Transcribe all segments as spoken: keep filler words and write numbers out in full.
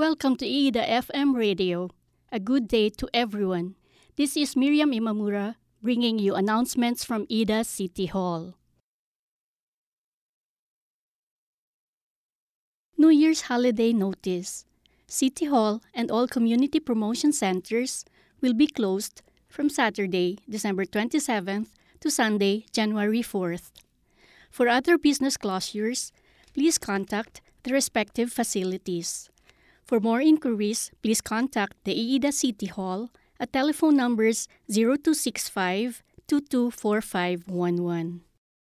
Welcome to I I D A F M Radio. A good day to everyone. This is Miriam Imamura bringing you announcements from I D A City Hall. New Year's holiday notice. City Hall and all community promotion centers will be closed from Saturday, December twenty-seventh to Sunday, January fourth. For other business closures, please contact the respective facilities. For more inquiries, please contact the I I D A City Hall at telephone numbers zero two six five, two two four five one one.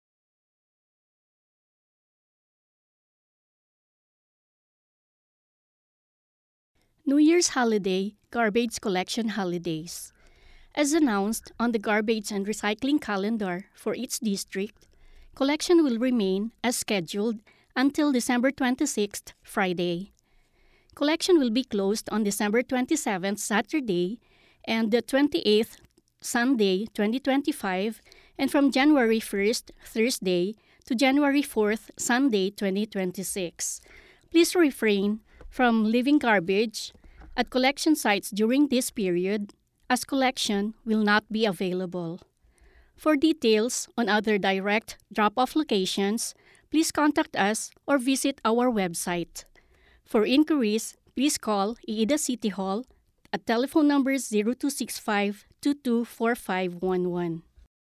New Year's holiday, garbage collection holidays. As announced on the garbage and recycling calendar for each district, collection will remain as scheduled until December twenty-sixth, Friday. Collection will be closed on December twenty-seventh, Saturday, and the twenty-eighth, Sunday, twenty twenty-five, and from January first, Thursday, to January fourth, Sunday, twenty twenty-six. Please refrain from leaving garbage at collection sites during this period, as collection will not be available. For details on other direct drop-off locations, please contact us or visit our website. For inquiries, please call I I D A City Hall at telephone numbers zero two six five, two two four five one one.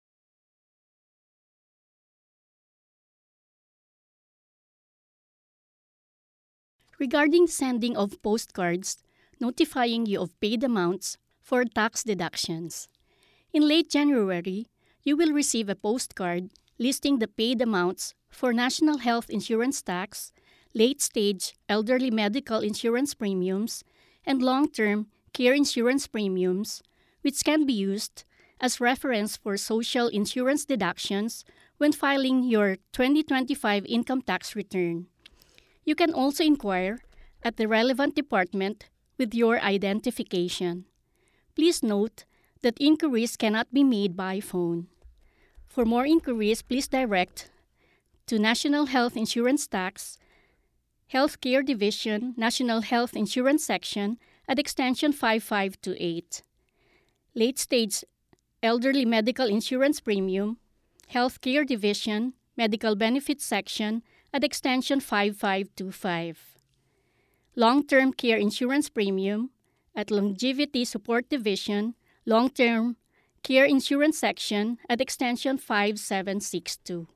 Regarding sending of postcards notifying you of paid amounts for tax deductions. In late January, you will receive a postcard listing the paid amounts for National Health Insurance Tax, late-stage elderly medical insurance premiums, and long-term care insurance premiums, which can be used as reference for social insurance deductions when filing your twenty twenty-five income tax return. You can also inquire at the relevant department with your identification. Please note that inquiries cannot be made by phone. For more inquiries, please direct to National Health Insurance Tax, Healthcare Division, National Health Insurance Section at extension five five two eight. Late-stage Elderly Medical Insurance Premium, Healthcare Division, Medical Benefits Section at extension five five two five. Long-Term Care Insurance Premium at Longevity Support Division, Long-Term Care Insurance Section at extension five seven six two.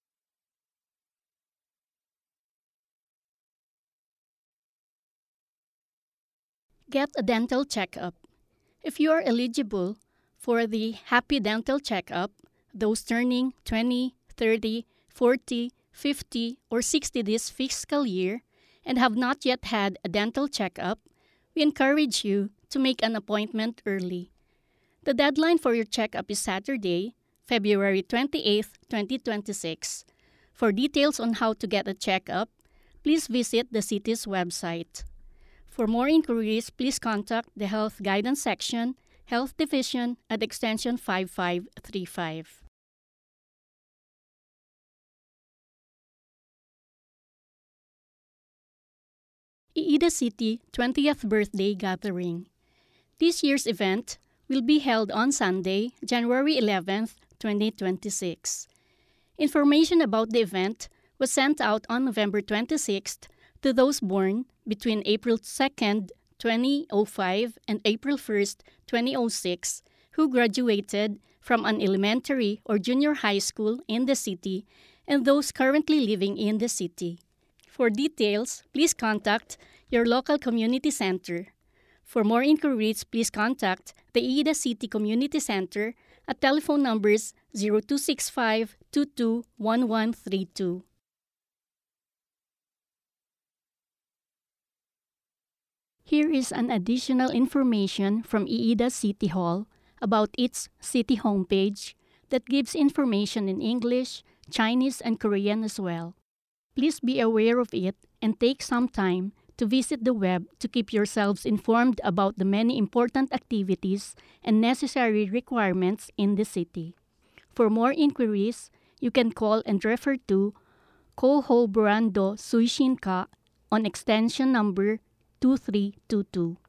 Get a dental checkup. If you are eligible for the Happy Dental Checkup, those turning twenty, thirty, forty, fifty, or sixty this fiscal year and have not yet had a dental checkup, we encourage you to make an appointment early. The deadline for your checkup is Saturday, February twenty-eighth, twenty twenty-six. For details on how to get a checkup, please visit the city's website. For more inquiries, please contact the Health Guidance Section, Health Division at extension five five three five. I I D A City twentieth Birthday Gathering. This year's event will be held on Sunday, January eleventh, twenty twenty-six. Information about the event was sent out on November twenty-sixth to those born between April second, twenty oh five and April first, twenty oh six who graduated from an elementary or junior high school in the city and those currently living in the city. For details, please contact your local community center. For more inquiries, please contact the I I D A City Community Center at telephone numbers zero two six five, two two one one three two. Here is an additional information from I I D A City Hall about its city homepage that gives information in English, Chinese, and Korean as well. Please be aware of it and take some time to visit the web to keep yourselves informed about the many important activities and necessary requirements in the city. For more inquiries, you can call and refer to Koho Brando Suishinka on extension number two three two two.